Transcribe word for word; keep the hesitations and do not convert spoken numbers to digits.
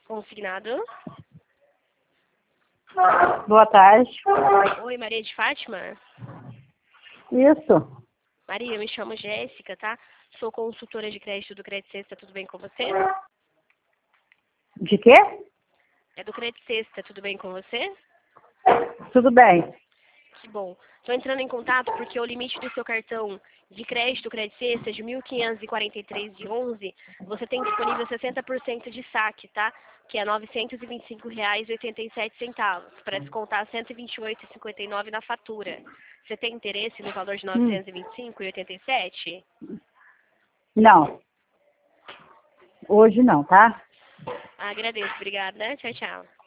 Consignado. Boa tarde. Oi, Maria de Fátima? Isso. Maria, eu me chamo Jéssica, tá? Sou consultora de crédito do Crédito Sexta, tudo bem com você? De quê? É do Crédito Sexta, tudo bem com você? Tudo bem. Que bom. Estou entrando em contato porque o limite do seu cartão de crédito Crédito Sexta de mil quinhentos e quarenta e três e onze, você tem disponível sessenta por cento de saque, tá? Que é novecentos e vinte e cinco reais e oitenta e sete centavos, para descontar cento e vinte e oito reais e cinquenta e nove centavos na fatura. Você tem interesse no valor de Hum. novecentos e vinte e cinco reais e oitenta e sete centavos? Não. Hoje não, tá? Agradeço, obrigada. Tchau, tchau.